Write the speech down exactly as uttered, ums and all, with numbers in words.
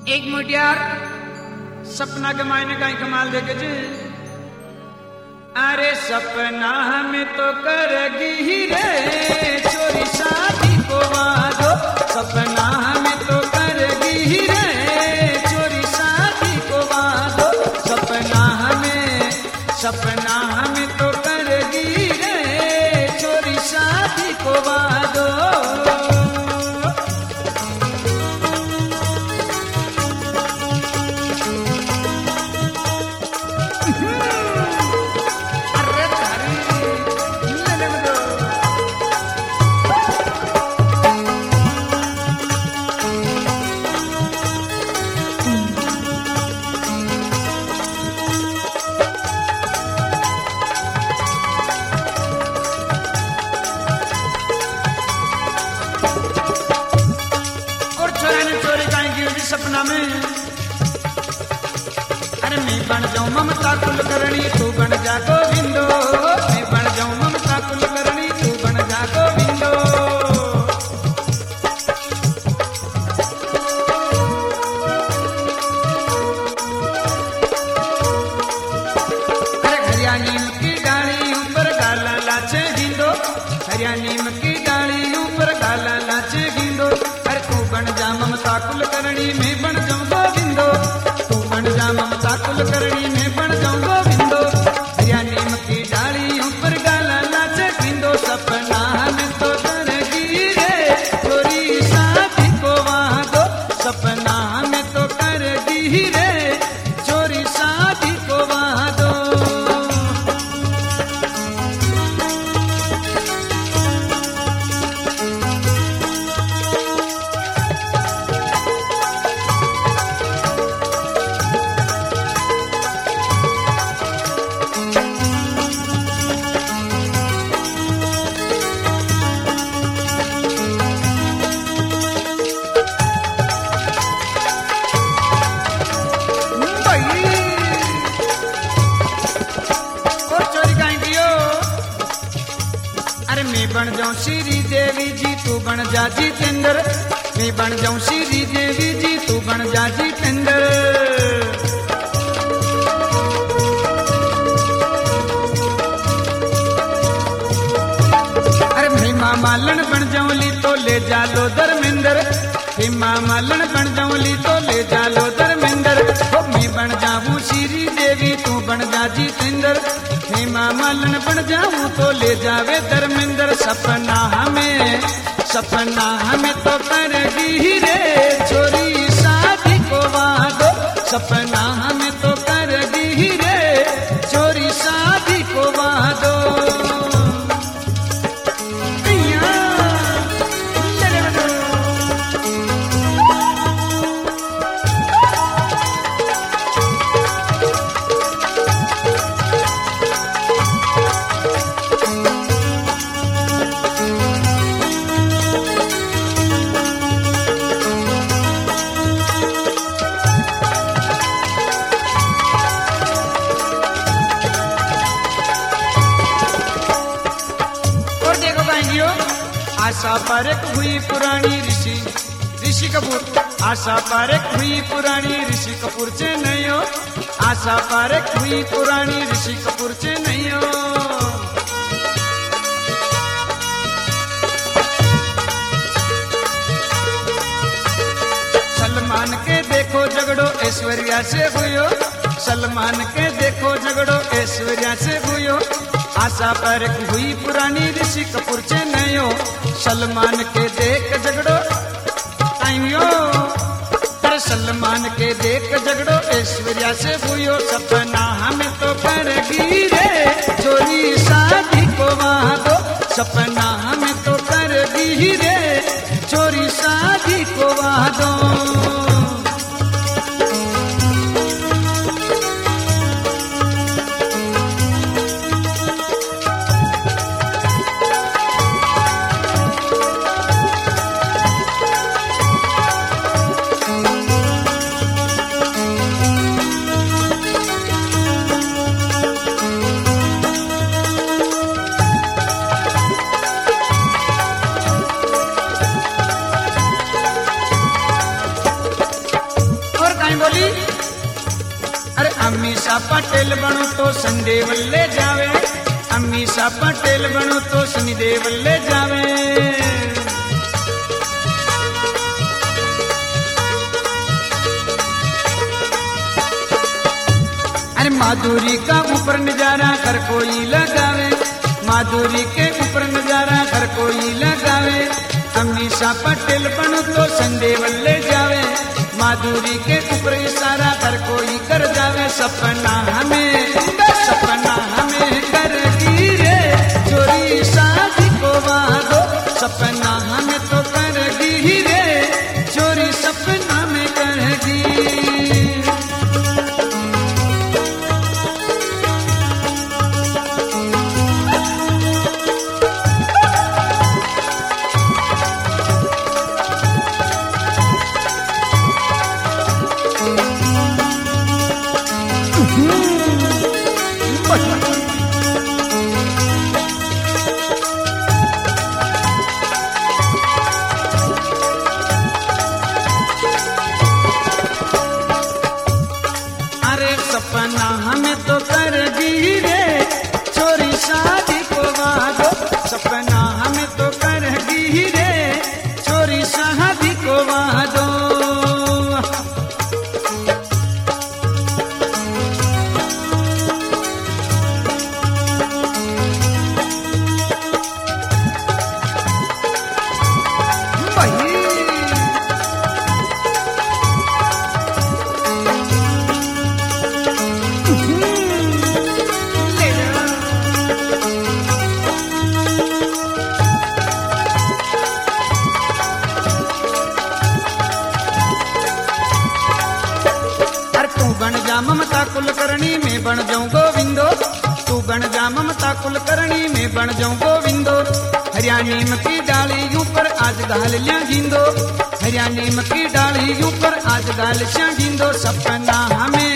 एक मुटियार सपना के मायने का कमाल देखे जी। अरे सपना में तो करगी ही रे चोरी शादी को वादो, सपना में तो करगी ही रे चोरी शादी को वादो, सपना में सपना में तो करगी रे चोरी शादी को वादो। सपना में अरे मैं बन जाऊं ममता कुलकर्णी तू बन जा गोविंदो, मैं बन जाऊं ममता कुलकर्णी तू बन जा गोविंदो। अरे हरिया नीम की डाली ऊपर गाला लाचे गिंदो, हरिया नीम की डाली ऊपर गाला लाचे गिंदो। अरे तू बन जा ममता कुलकर्णी मैं बन जाऊं गोविंदो, तू बन जा ममता कुलकर्णी मैं बन जाऊं गोविंदो। हरिया नीम की डाली ऊपर गाला नाचे गिंदो, सपना में तो करगी रे चोरी शादी को वादो, सपना में तो करगी रे चोरी शादी को वादो। मैं बन जाऊं श्री देवी जी तू बन जा जितेंद्र, मैं बन जाऊं श्री देवी जी तू बन जा जितेंद्र। अरे मैं मामालन बन जाऊं ली तो ले जा लो धर्मेंद्र, मैं मामालन बन जाऊं ली तो ले जा लो धर्मेंद्र। मैं बन जाऊं श्री देवी तू बन जा जितेंद्र, मैं मामालन बन जाऊं तो ले जावे धर्मेंद्र। सपना हमें सपना हमें तो करगी रे चोरी शादी को वादो, सपना हमें तो करगी रे चोरी शादी को वादो। आशा पारेख हुई पुरानी ऋषि ऋषि कपूर, आशा पारेख हुई पुरानी ऋषि कपूर चेन्नईयो, आशा पारेख हुई पुरानी ऋषि कपूर चेन्नईयो। सलमान के देखो झगड़ो ऐश्वर्या से हुयो, सलमान के देखो झगड़ो ऐश्वर्या से हुयो। आशा पारेख हुई पुरानी ऋषि कपूर चेन्नईयो, सलमान के देख झगड़ो टाइमियो। पर सलमान के देख झगड़ो ऐश्वर्या से हुयो, सपना हमें तो करगी रे चोरी शादी को वादो, सपना हमें तो करगी रे चोरी शादी को वादो। अम्मी सा पटेल बनू तो संडे वल्ले जावे, अम्मी सा पटेल बनू तो शनिदेव वल्ले जावे। अरे माधुरी का ऊपर नजारा कर कोई लगावे, माधुरी के ऊपर नजारा कर कोई लगावे। अम्मी सा पटेल बनू तो संडे वल्ले जावे, माधुरी के ऊपर इशारा कर कोई कर जावे। सपना हमें सपना हमें कर गिरे चोरी शादी को वादो, सपना हमें तो कर गिरे चोरी सपना में कर गी। सपना हमें तो कर गिरे चोरी शादी को वादो, सपना हमें तो कर गिरे चोरी शादी को वादो। बन जा ममता कुलकर्णी में बन जाऊं गोविंदो, तू बन जा ममता कुलकर्णी में बन जाऊं गोविंदो। हरियाणी की डाली ऊपर आज गाल लिया गिंदो, हरियाणी की डाली ऊपर आज गाल श्या गिंदो। सपना हमें